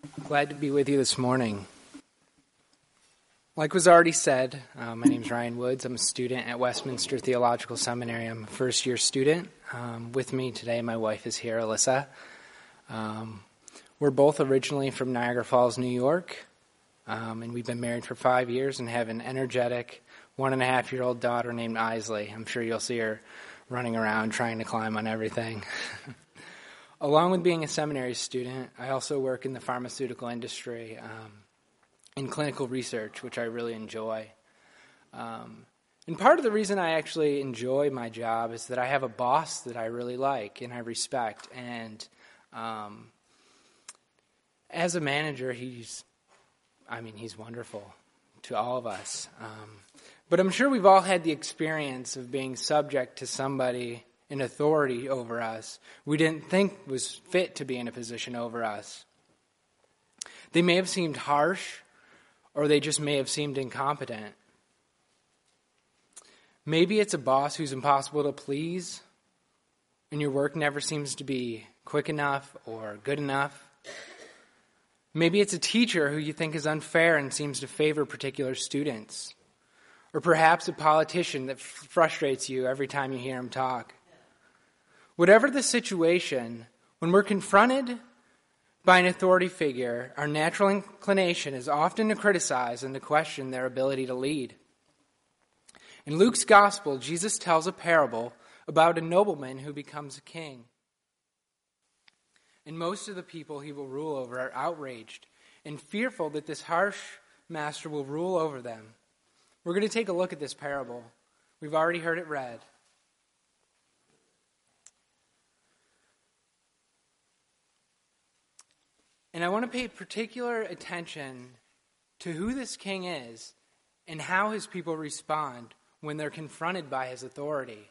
Glad to be with you this morning. Like was already said, my name is Ryan Woods. I'm a student at Westminster Theological Seminary. I'm a first-year student. With me today, my wife is here, Alyssa. We're both originally from Niagara Falls, New York, and we've been married for 5 years and have an energetic 1.5-year-old daughter named Isley. I'm sure you'll see her running around trying to climb on everything. Along with being a seminary student, I also work in the pharmaceutical industry in clinical research, which I really enjoy. And part of the reason I actually enjoy my job is that I have a boss that I really like and I respect. And as a manager, he's wonderful to all of us. But I'm sure we've all had the experience of being subject to somebody in authority over us we didn't think was fit to be in a position over us. They may have seemed harsh, or they just may have seemed incompetent. Maybe it's a boss who's impossible to please, and your work never seems to be quick enough or good enough. Maybe it's a teacher who you think is unfair and seems to favor particular students. Or perhaps a politician that frustrates you every time you hear him talk. Whatever the situation, when we're confronted by an authority figure, our natural inclination is often to criticize and to question their ability to lead. In Luke's gospel, Jesus tells a parable about a nobleman who becomes a king. And most of the people he will rule over are outraged and fearful that this harsh master will rule over them. We're going to take a look at this parable. We've already heard it read. And I want to pay particular attention to who this king is and how his people respond when they're confronted by his authority.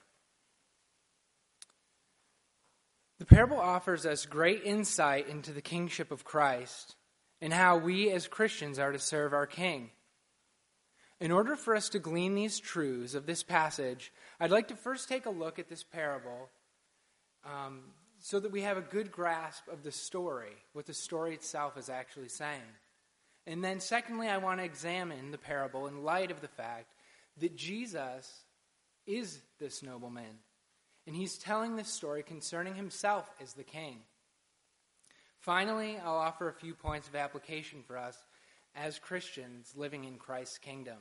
The parable offers us great insight into the kingship of Christ and how we as Christians are to serve our king. In order for us to glean these truths of this passage, I'd like to first take a look at this parable so that we have a good grasp of the story, what the story itself is actually saying. And then secondly, I want to examine the parable in light of the fact that Jesus is this nobleman. And he's telling this story concerning himself as the king. Finally, I'll offer a few points of application for us as Christians living in Christ's kingdom.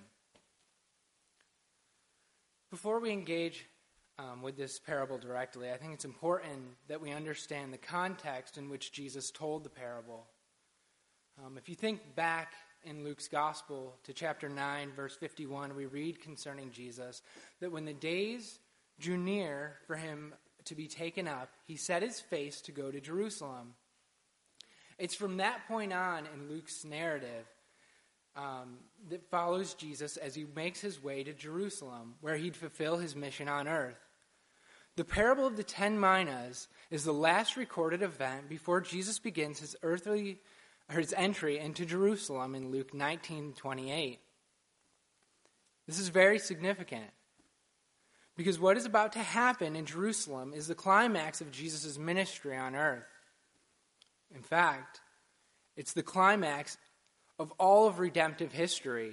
Before we engage with this parable directly, I think it's important that we understand the context in which Jesus told the parable. If you think back in Luke's gospel to chapter 9, verse 51, we read concerning Jesus that when the days drew near for him to be taken up, he set his face to go to Jerusalem. It's from that point on in Luke's narrative that follows Jesus as he makes his way to Jerusalem, where he'd fulfill his mission on earth. The parable of the 10 minas is the last recorded event before Jesus begins his entry into Jerusalem in Luke 19:28. This is very significant because what is about to happen in Jerusalem is the climax of Jesus' ministry on earth. In fact, it's the climax of all of redemptive history.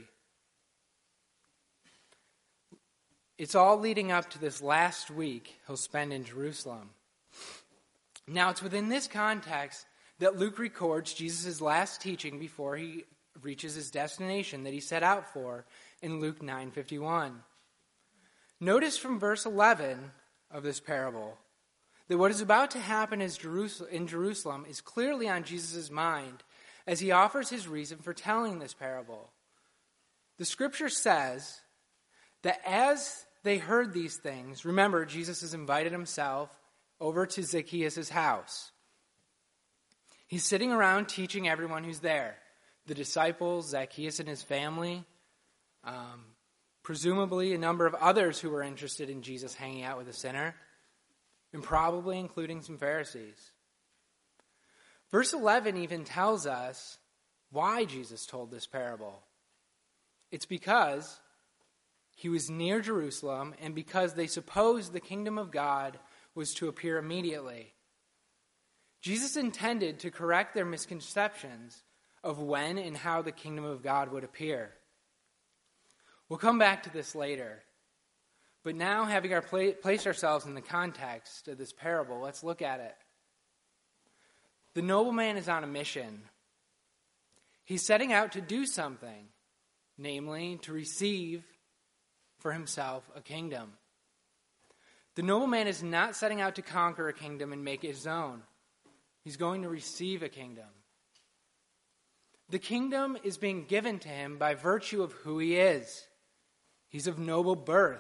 It's all leading up to this last week he'll spend in Jerusalem. Now, it's within this context that Luke records Jesus' last teaching before he reaches his destination that he set out for in Luke 9:51. Notice from verse 11 of this parable that what is about to happen in Jerusalem is clearly on Jesus' mind as he offers his reason for telling this parable. The scripture says that as they heard these things, remember, Jesus has invited himself over to Zacchaeus' house. He's sitting around teaching everyone who's there. The disciples, Zacchaeus and his family, presumably a number of others who were interested in Jesus hanging out with a sinner, and probably including some Pharisees. Verse 11 even tells us why Jesus told this parable. It's because he was near Jerusalem and because they supposed the kingdom of God was to appear immediately. Jesus intended to correct their misconceptions of when and how the kingdom of God would appear. We'll come back to this later. But now, having placed ourselves in the context of this parable, let's look at it. The nobleman is on a mission. He's setting out to do something, namely, to receive for himself a kingdom. The nobleman is not setting out to conquer a kingdom and make it his own. He's going to receive a kingdom. The kingdom is being given to him by virtue of who he is. He's of noble birth,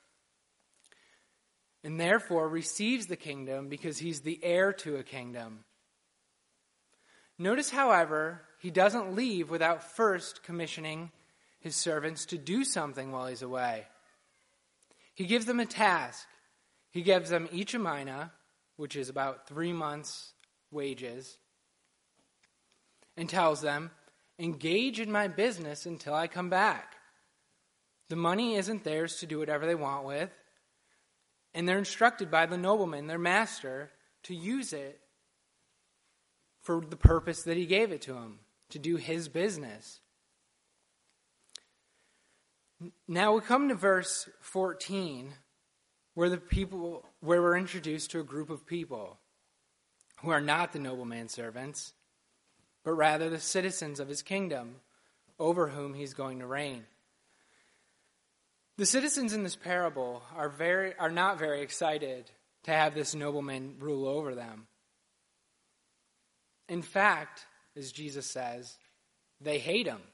and therefore receives the kingdom because he's the heir to a kingdom. Notice, however, he doesn't leave without first commissioning his servants to do something while he's away. He gives them a task. He gives them each a mina, which is about 3 months' wages, and tells them, engage in my business until I come back. The money isn't theirs to do whatever they want with, and they're instructed by the nobleman, their master, to use it for the purpose that he gave it to him, to do his business. Now we come to verse 14, where we're introduced to a group of people who are not the nobleman's servants, but rather the citizens of his kingdom, over whom he's going to reign. The citizens in this parable are not very excited to have this nobleman rule over them. In fact, as Jesus says, they hate him.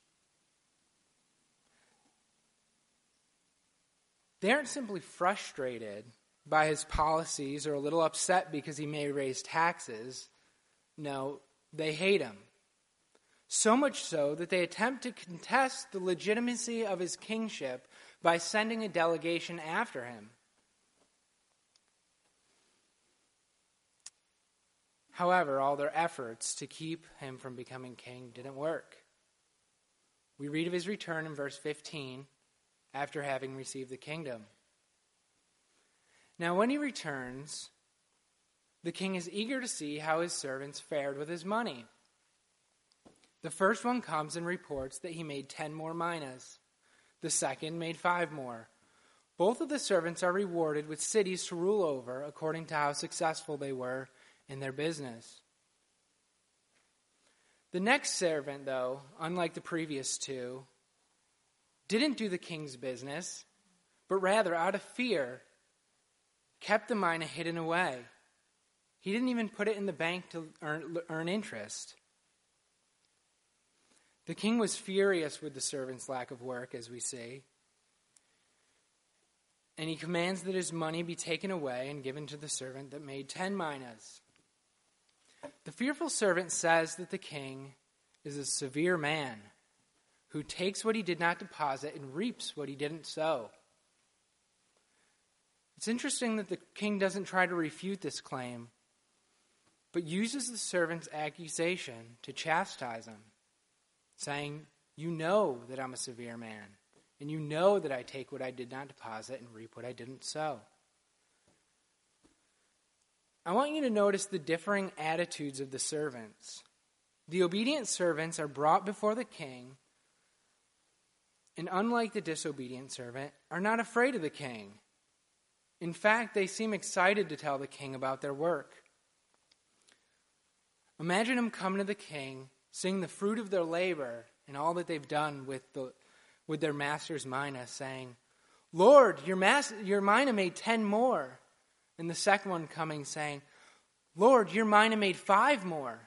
They aren't simply frustrated by his policies or a little upset because he may raise taxes. No, they hate him. So much so that they attempt to contest the legitimacy of his kingship by sending a delegation after him. However, all their efforts to keep him from becoming king didn't work. We read of his return in verse 15, after having received the kingdom. Now, when he returns, the king is eager to see how his servants fared with his money. The first one comes and reports that he made 10 more minas. The second made 5 more. Both of the servants are rewarded with cities to rule over according to how successful they were in their business. The next servant, though, unlike the previous 2, didn't do the king's business, but rather, out of fear, kept the mina hidden away. He didn't even put it in the bank to earn interest. The king was furious with the servant's lack of work, as we see, and he commands that his money be taken away and given to the servant that made 10 minas. The fearful servant says that the king is a severe man who takes what he did not deposit and reaps what he didn't sow. It's interesting that the king doesn't try to refute this claim, but uses the servant's accusation to chastise him, saying, you know that I'm a severe man, and you know that I take what I did not deposit and reap what I didn't sow. I want you to notice the differing attitudes of the servants. The obedient servants are brought before the king, and unlike the disobedient servant, are not afraid of the king. In fact, they seem excited to tell the king about their work. Imagine them coming to the king, seeing the fruit of their labor and all that they've done with their master's mina, saying, Lord, your mina made 10 more. And the second one coming saying, Lord, your mina made 5 more.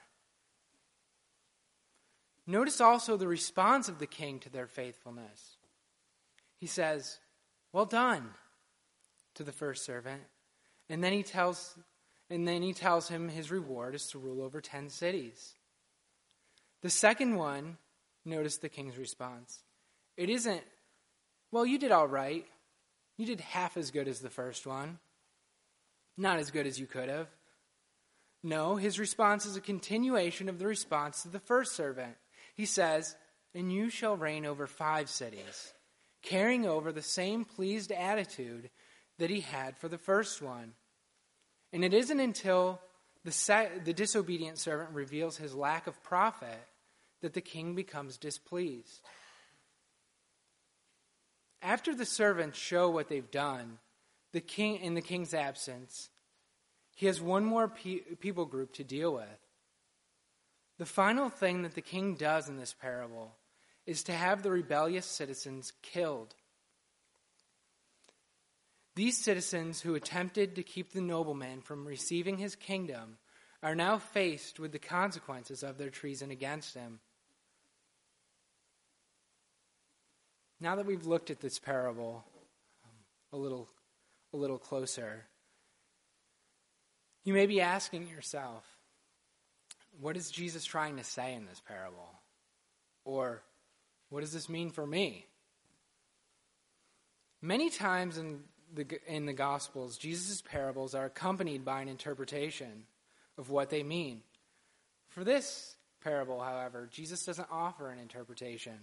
Notice also the response of the king to their faithfulness. He says, well done, to the first servant. And then he tells him his reward is to rule over 10 cities. The second one, notice the king's response. It isn't, well, you did all right. You did half as good as the first one. Not as good as you could have. No, his response is a continuation of the response to the first servant. He says, and you shall reign over 5 cities, carrying over the same pleased attitude that he had for the first one. And it isn't until the disobedient servant reveals his lack of profit, that the king becomes displeased. After the servants show what they've done, the king, in the king's absence, he has one more people group to deal with. The final thing that the king does in this parable is to have the rebellious citizens killed. These citizens who attempted to keep the nobleman from receiving his kingdom are now faced with the consequences of their treason against him. Now that we've looked at this parable a little closer, you may be asking yourself, what is Jesus trying to say in this parable? Or, what does this mean for me? Many times in the Gospels, Jesus' parables are accompanied by an interpretation of what they mean. For this parable, however, Jesus doesn't offer an interpretation.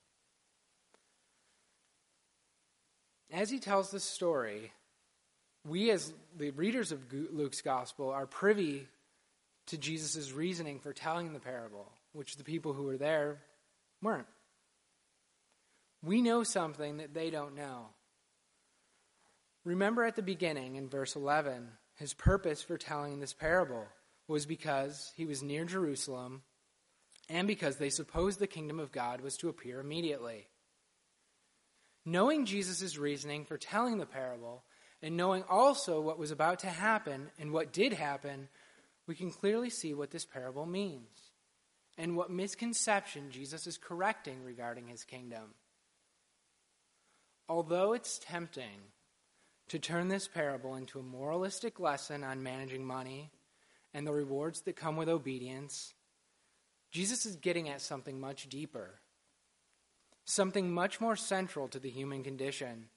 As he tells this story, we as the readers of Luke's Gospel are privy to Jesus' reasoning for telling the parable, which the people who were there weren't. We know something that they don't know. Remember at the beginning, in verse 11, his purpose for telling this parable was because he was near Jerusalem and because they supposed the kingdom of God was to appear immediately. Knowing Jesus' reasoning for telling the parable, and knowing also what was about to happen and what did happen, we can clearly see what this parable means and what misconception Jesus is correcting regarding his kingdom. Although it's tempting to turn this parable into a moralistic lesson on managing money and the rewards that come with obedience, Jesus is getting at something much deeper, something much more central to the human condition.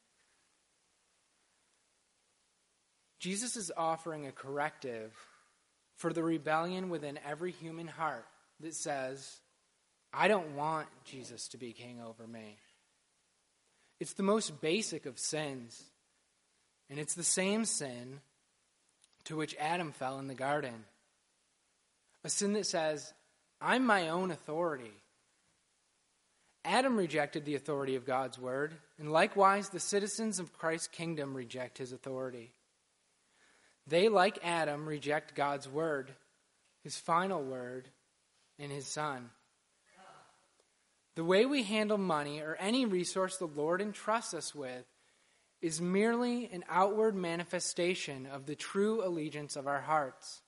Jesus is offering a corrective for the rebellion within every human heart that says, I don't want Jesus to be king over me. It's the most basic of sins, and it's the same sin to which Adam fell in the garden. A sin that says, I'm my own authority. Adam rejected the authority of God's word, and likewise the citizens of Christ's kingdom reject his authority. They, like Adam, reject God's word, his final word, and his Son. The way we handle money or any resource the Lord entrusts us with is merely an outward manifestation of the true allegiance of our hearts.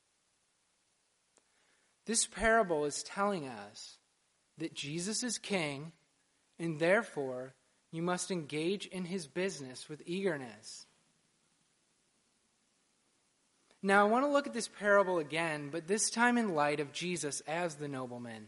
This parable is telling us that Jesus is king, and therefore you must engage in his business with eagerness. Now, I want to look at this parable again, but this time in light of Jesus as the nobleman.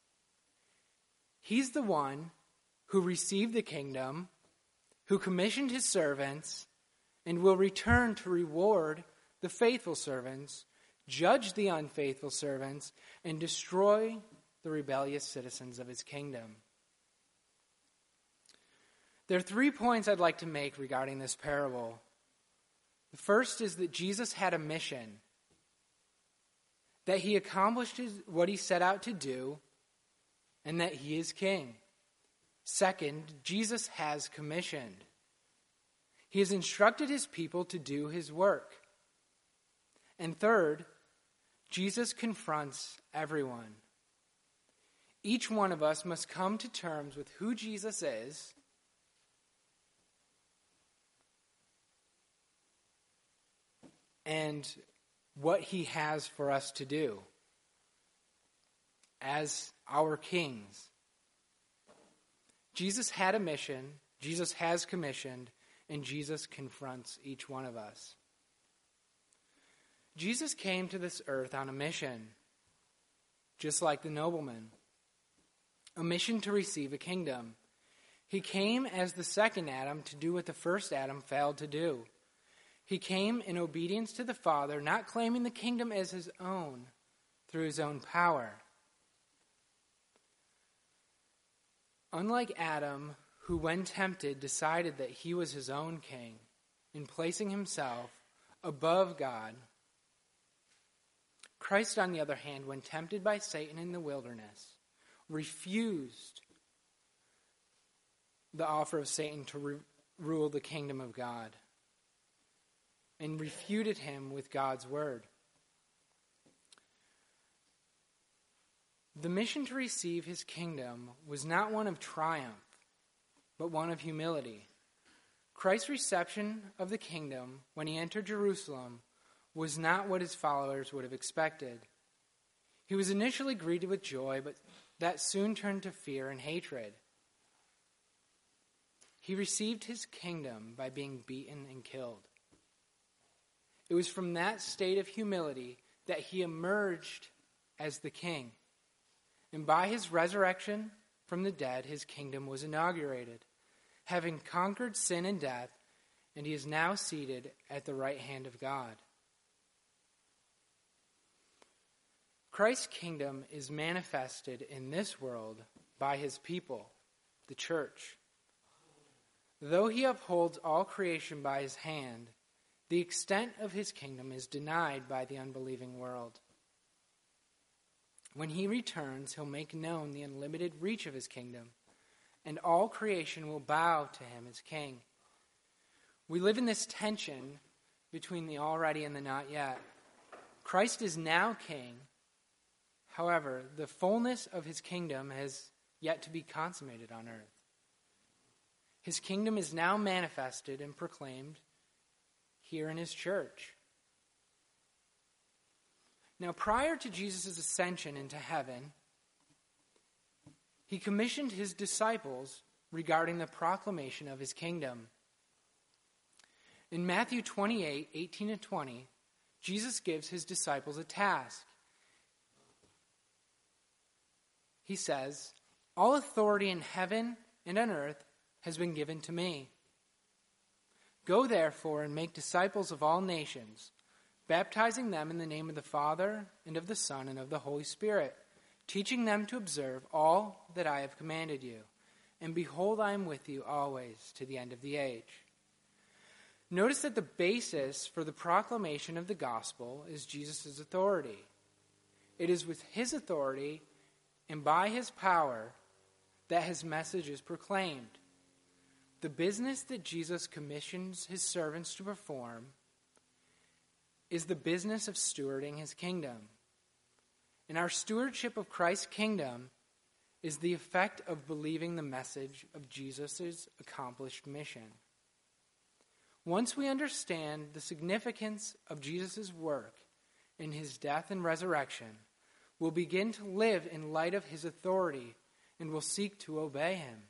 He's the one who received the kingdom, who commissioned his servants, and will return to reward the faithful servants, judge the unfaithful servants, and destroy the rebellious citizens of his kingdom. There are 3 points I'd like to make regarding this parable. The first is that Jesus had a mission, that he accomplished what he set out to do, and that he is king. Second, Jesus has commissioned. He has instructed his people to do his work. And third, Jesus confronts everyone. Each one of us must come to terms with who Jesus is and what he has for us to do as our kings. Jesus had a mission, Jesus has commissioned, and Jesus confronts each one of us. Jesus came to this earth on a mission, just like the nobleman, a mission to receive a kingdom. He came as the second Adam to do what the first Adam failed to do. He came in obedience to the Father, not claiming the kingdom as his own through his own power. Unlike Adam, who when tempted decided that he was his own king in placing himself above God, Christ, on the other hand, when tempted by Satan in the wilderness, refused the offer of Satan to rule the kingdom of God and refuted him with God's word. The mission to receive his kingdom was not one of triumph, but one of humility. Christ's reception of the kingdom when he entered Jerusalem was not what his followers would have expected. He was initially greeted with joy, but that soon turned to fear and hatred. He received his kingdom by being beaten and killed. It was from that state of humility that he emerged as the king. And by his resurrection from the dead, his kingdom was inaugurated, having conquered sin and death, and he is now seated at the right hand of God. Christ's kingdom is manifested in this world by his people, the church. Though he upholds all creation by his hand, the extent of his kingdom is denied by the unbelieving world. When he returns, he'll make known the unlimited reach of his kingdom, and all creation will bow to him as king. We live in this tension between the already and the not yet. Christ is now king. However, the fullness of his kingdom has yet to be consummated on earth. His kingdom is now manifested and proclaimed here in his church. Now, prior to Jesus' ascension into heaven, he commissioned his disciples regarding the proclamation of his kingdom. In Matthew 28, 18 and 20, Jesus gives his disciples a task. He says, "All authority in heaven and on earth has been given to me. Go therefore and make disciples of all nations, baptizing them in the name of the Father and of the Son and of the Holy Spirit, teaching them to observe all that I have commanded you. And behold, I am with you always to the end of the age." Notice that the basis for the proclamation of the gospel is Jesus' authority. It is with his authority and by his power that his message is proclaimed. The business that Jesus commissions his servants to perform is the business of stewarding his kingdom. And our stewardship of Christ's kingdom is the effect of believing the message of Jesus' accomplished mission. Once we understand the significance of Jesus' work in his death and resurrection, we'll begin to live in light of his authority and will seek to obey him.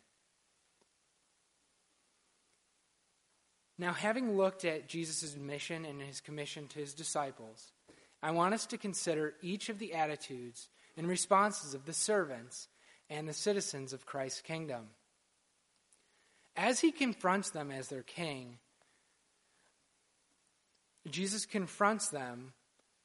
Now, having looked at Jesus' mission and his commission to his disciples, I want us to consider each of the attitudes and responses of the servants and the citizens of Christ's kingdom. As he confronts them as their king, Jesus confronts them,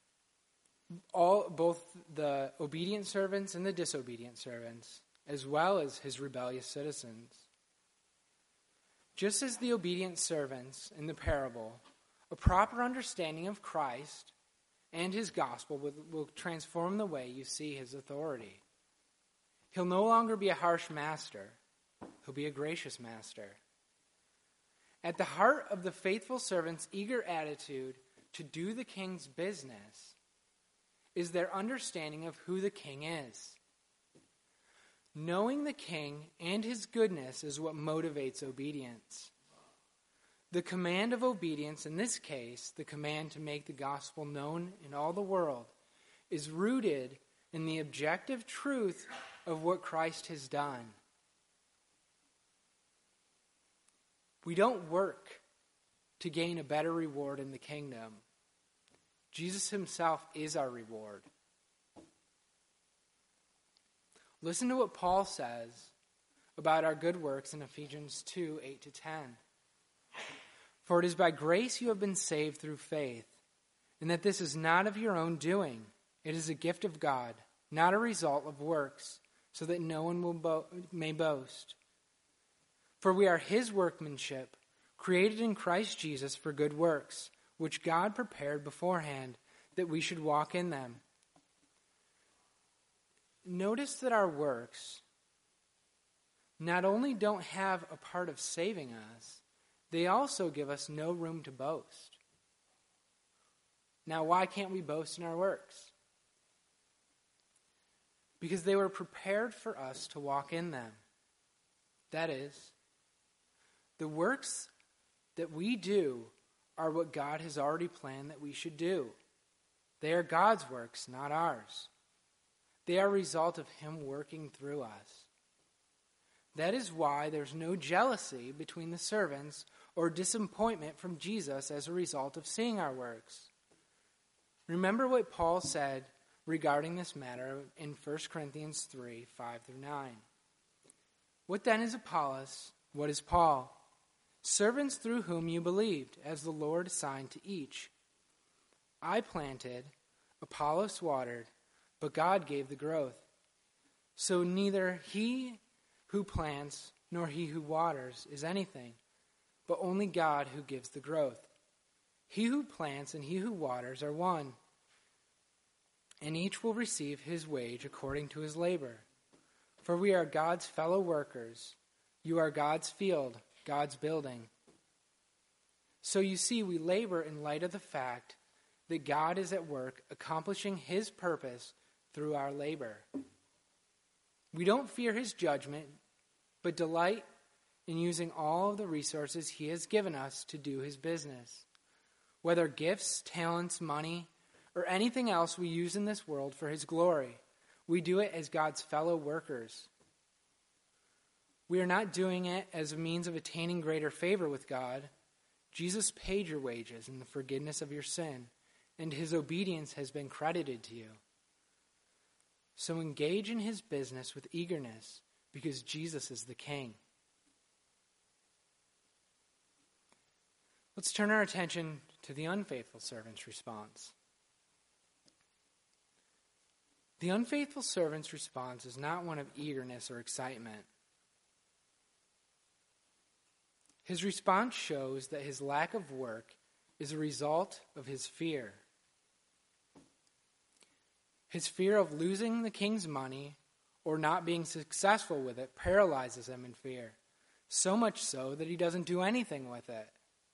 both the obedient servants and the disobedient servants, as well as his rebellious citizens. Just as the obedient servants in the parable, a proper understanding of Christ and his gospel will transform the way you see his authority. He'll no longer be a harsh master. He'll be a gracious master. At the heart of the faithful servant's eager attitude to do the king's business is their understanding of who the king is. Knowing the king and his goodness is what motivates obedience. The command of obedience, in this case, the command to make the gospel known in all the world, is rooted in the objective truth of what Christ has done. We don't work to gain a better reward in the kingdom. Jesus himself is our reward. Listen to what Paul says about our good works in Ephesians 2, 8 to 10. "For it is by grace you have been saved through faith, and that this is not of your own doing. It is a gift of God, not a result of works, so that no one may boast. For we are his workmanship, created in Christ Jesus for good works, which God prepared beforehand that we should walk in them. notice that our works not only don't have a part of saving us, they also give us no room to boast. Now, why can't we boast in our works? Because they were prepared for us to walk in them. That is, the works that we do are what God has already planned that we should do. They are God's works, not ours. They are a result of Him working through us. That is why there's no jealousy between the servants or disappointment from Jesus as a result of seeing our works. Remember what Paul said regarding this matter in 1 Corinthians 3, 5 through 9. What then is Apollos? What is Paul? Servants through whom you believed, as the Lord assigned to each. I planted, Apollos watered, but God gave the growth. So neither he who plants nor he who waters is anything, but only God who gives the growth. He who plants and he who waters are one, and each will receive his wage according to his labor. For we are God's fellow workers. You are God's field, God's building. So you see, we labor in light of the fact that God is at work accomplishing His purpose through our labor. We don't fear His judgment, but delight in using all of the resources He has given us to do His business. Whether gifts, talents, money, or anything else we use in this world for His glory, we do it as God's fellow workers. We are not doing it as a means of attaining greater favor with God. Jesus paid your wages in the forgiveness of your sin, and His obedience has been credited to you. So engage in His business with eagerness, because Jesus is the King. Let's turn our attention to the unfaithful servant's response. The unfaithful servant's response is not one of eagerness or excitement. His response shows that his lack of work is a result of his fear. His fear of losing the king's money or not being successful with it paralyzes him in fear, so much so that he doesn't do anything with it.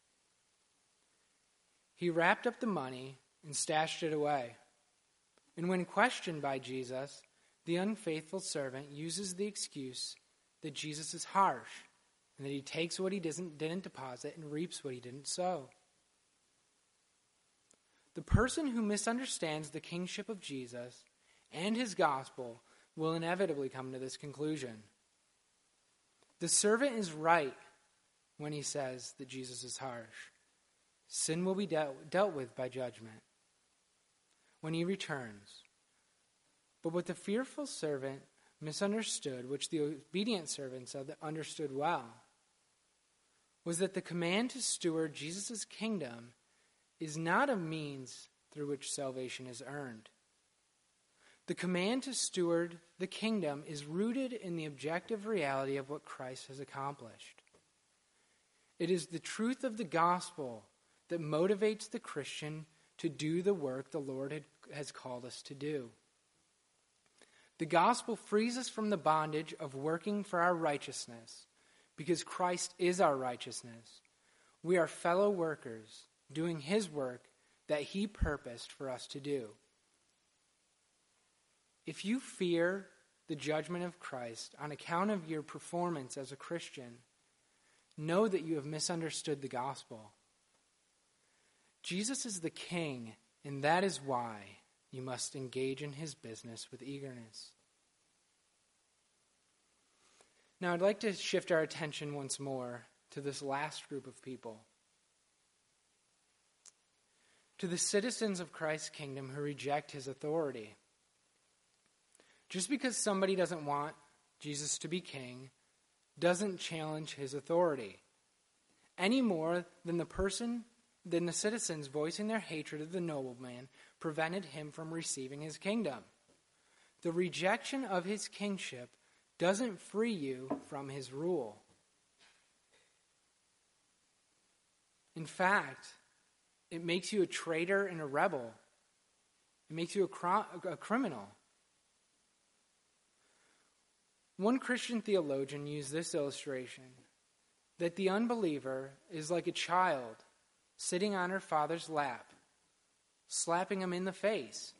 He wrapped up the money and stashed it away. And when questioned by Jesus, the unfaithful servant uses the excuse that Jesus is harsh and that He takes what he didn't deposit and reaps what he didn't sow. The person who misunderstands the kingship of Jesus and His gospel will inevitably come to this conclusion. The servant is right when he says that Jesus is harsh. Sin will be dealt with by judgment when He returns. But what the fearful servant misunderstood, which the obedient servant understood well, was that the command to steward Jesus' kingdom is not a means through which salvation is earned. The command to steward the kingdom is rooted in the objective reality of what Christ has accomplished. It is the truth of the gospel that motivates the Christian to do the work the Lord has called us to do. The gospel frees us from the bondage of working for our righteousness, because Christ is our righteousness. We are fellow workers, doing His work that He purposed for us to do. If you fear the judgment of Christ on account of your performance as a Christian, know that you have misunderstood the gospel. Jesus is the King, and that is why you must engage in His business with eagerness. Now, I'd like to shift our attention once more to this last group of people. To the citizens of Christ's kingdom who reject His authority. Just because somebody doesn't want Jesus to be king doesn't challenge His authority, any more than the citizens voicing their hatred of the nobleman prevented him from receiving his kingdom. The rejection of His kingship doesn't free you from His rule. In fact, it makes you a traitor and a rebel. It makes you a criminal. One Christian theologian used this illustration, that the unbeliever is like a child sitting on her father's lap, slapping him in the face.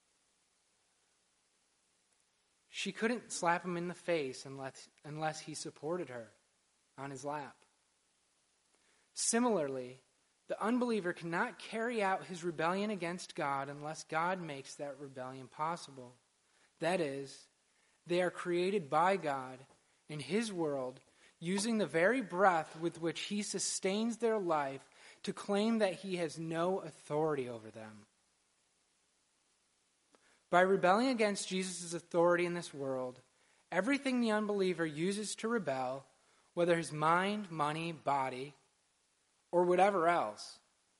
She couldn't slap him in the face unless he supported her on his lap. Similarly, the unbeliever cannot carry out his rebellion against God unless God makes that rebellion possible. That is, they are created by God in His world, using the very breath with which He sustains their life to claim that He has no authority over them. By rebelling against Jesus' authority in this world, everything the unbeliever uses to rebel, whether his mind, money, body, or whatever else,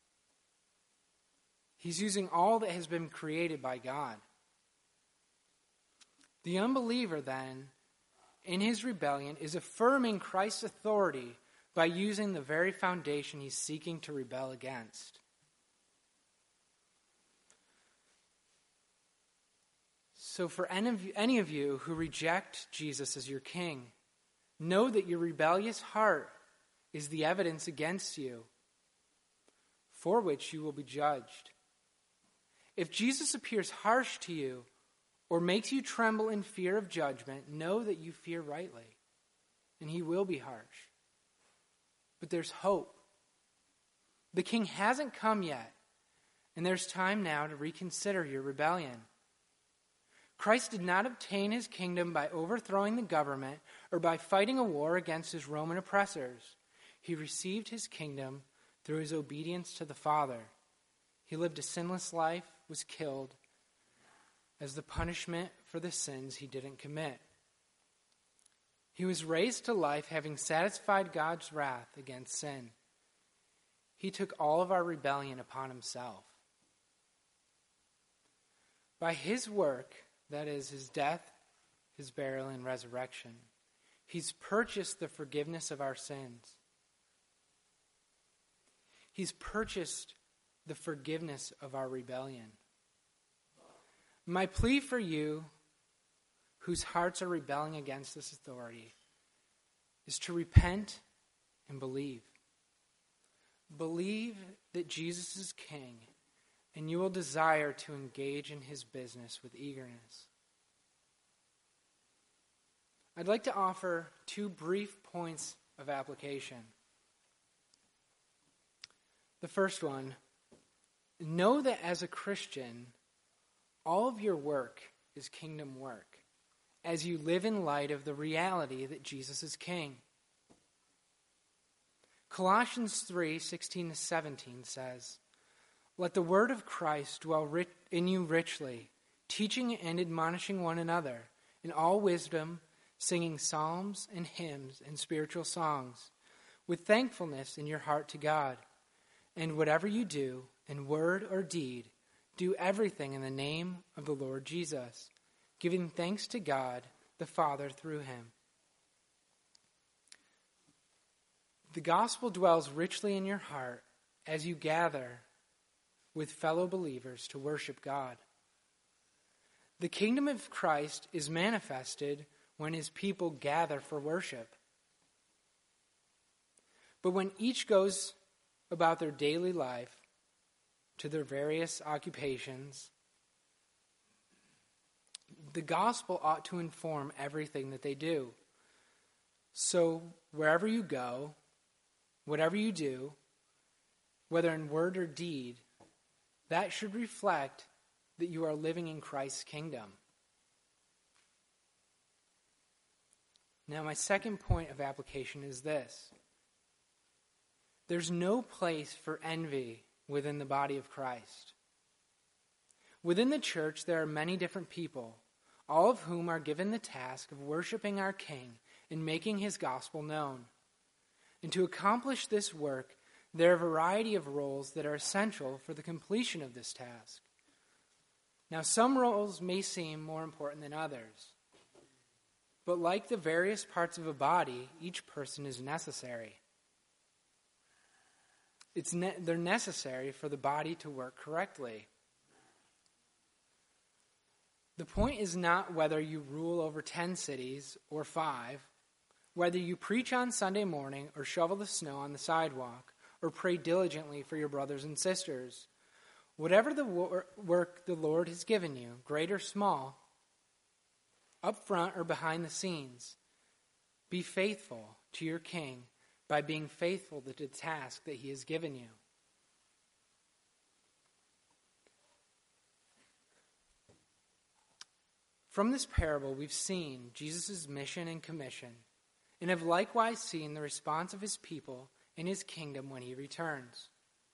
he's using all that has been created by God. The unbeliever, then, in his rebellion, is affirming Christ's authority by using the very foundation he's seeking to rebel against. So for any of you who reject Jesus as your king, know that your rebellious heart is the evidence against you, for which you will be judged. If Jesus appears harsh to you or makes you tremble in fear of judgment, know that you fear rightly, and He will be harsh. But there's hope. The king hasn't come yet, and there's time now to reconsider your rebellion. Christ did not obtain His kingdom by overthrowing the government or by fighting a war against His Roman oppressors. He received His kingdom through His obedience to the Father. He lived a sinless life, was killed as the punishment for the sins He didn't commit. He was raised to life having satisfied God's wrath against sin. He took all of our rebellion upon Himself. By His work, that is, His death, His burial, and resurrection, He's purchased the forgiveness of our sins. He's purchased the forgiveness of our rebellion. My plea for you, whose hearts are rebelling against this authority, is to repent and believe. Believe that Jesus is King, and you will desire to engage in His business with eagerness. I'd like to offer 2 brief points of application. The first one, know that as a Christian, all of your work is kingdom work, as you live in light of the reality that Jesus is King. Colossians 3:16-17 says, "Let the word of Christ dwell in you richly, teaching and admonishing one another in all wisdom, singing psalms and hymns and spiritual songs, with thankfulness in your heart to God. And whatever you do, in word or deed, do everything in the name of the Lord Jesus, giving thanks to God the Father through Him." The gospel dwells richly in your heart as you gather with fellow believers to worship God. The kingdom of Christ is manifested when His people gather for worship. But when each goes about their daily life to their various occupations, the gospel ought to inform everything that they do. So wherever you go, whatever you do, whether in word or deed, that should reflect that you are living in Christ's kingdom. Now, my second point of application is this. There's no place for envy within the body of Christ. Within the church, there are many different people, all of whom are given the task of worshiping our King and making His gospel known. And to accomplish this work, there are a variety of roles that are essential for the completion of this task. Now, some roles may seem more important than others, but like the various parts of a body, each person is necessary. They're necessary for the body to work correctly. The point is not whether you rule over 10 cities or 5, whether you preach on Sunday morning or shovel the snow on the sidewalk or pray diligently for your brothers and sisters. Whatever the work the Lord has given you, great or small, up front or behind the scenes, be faithful to your King by being faithful to the task that he has given you. From this parable, we've seen Jesus' mission and commission, and have likewise seen the response of his people in his kingdom when he returns.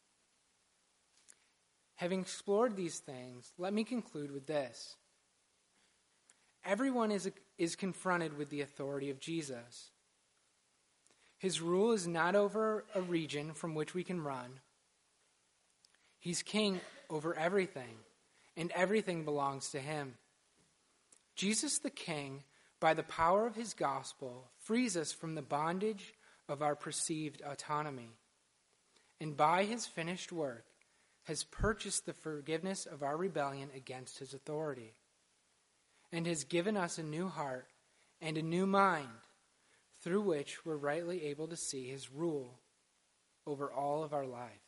Having explored these things, let me conclude with this. Everyone is confronted with the authority of Jesus. His rule is not over a region from which we can run. He's king over everything, and everything belongs to him. Jesus the King, by the power of his gospel, frees us from the bondage of our perceived autonomy, and by his finished work has purchased the forgiveness of our rebellion against his authority, and has given us a new heart and a new mind, through which we're rightly able to see his rule over all of our life.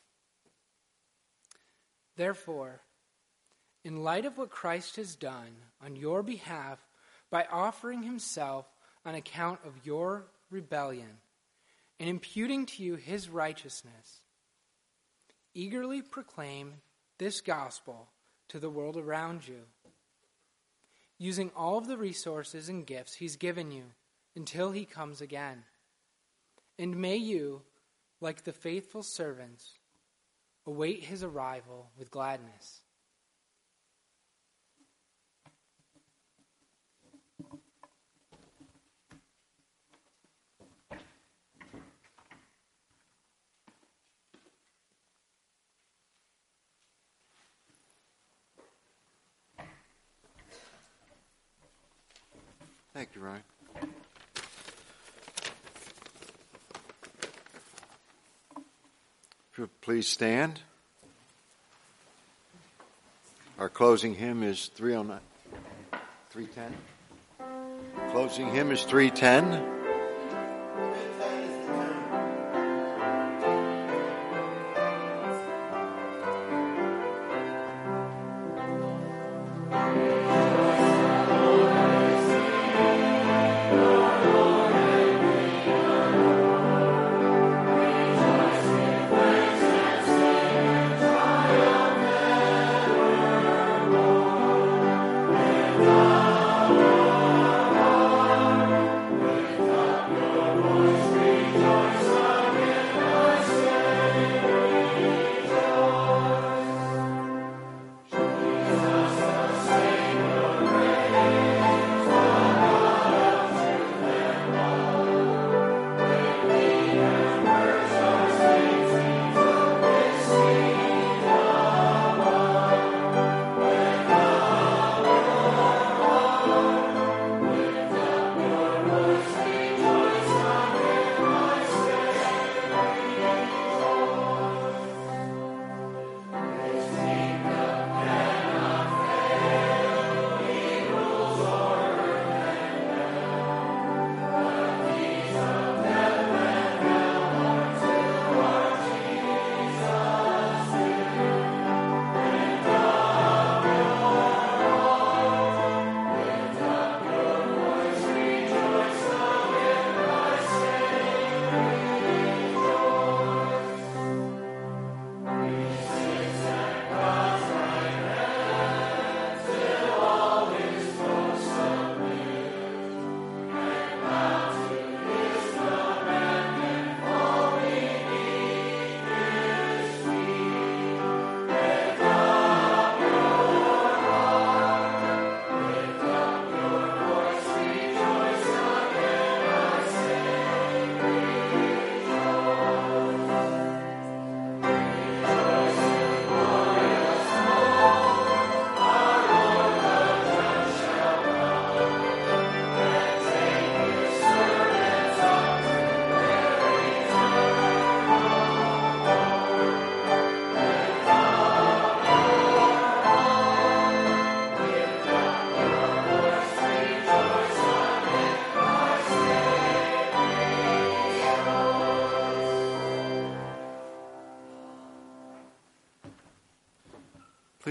Therefore, in light of what Christ has done on your behalf by offering himself on account of your rebellion and imputing to you his righteousness, eagerly proclaim this gospel to the world around you, using all of the resources and gifts he's given you until he comes again. And may you, like the faithful servants, await his arrival with gladness. Thank you, Ryan. If you'll please stand. Our closing hymn is 309. 310. Closing hymn is 310.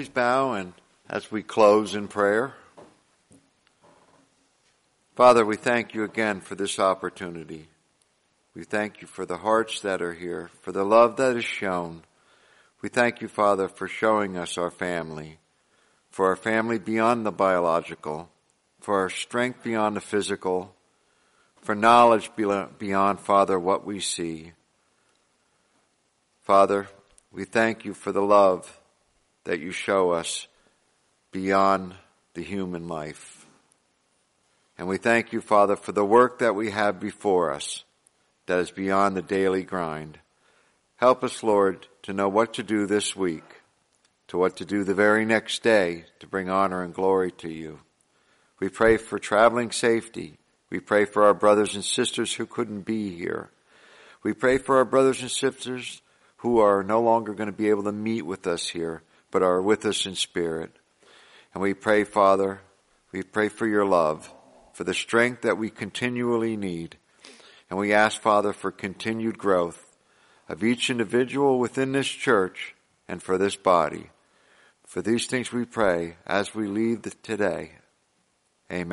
please bow and as we close in prayer. Father, we thank you again for this opportunity. We thank you for the hearts that are here, for the love that is shown. We thank you, Father, for showing us our family, for our family beyond the biological, for our strength beyond the physical, for knowledge beyond, Father, what we see. Father, we thank you for the love that you show us beyond the human life. And we thank you, Father, for the work that we have before us that is beyond the daily grind. Help us, Lord, to know what to do this week, to what to do the very next day to bring honor and glory to you. We pray for traveling safety. We pray for our brothers and sisters who couldn't be here. We pray for our brothers and sisters who are no longer going to be able to meet with us here, but are with us in spirit. And we pray, Father, we pray for your love, for the strength that we continually need. And we ask, Father, for continued growth of each individual within this church and for this body. For these things we pray as we leave today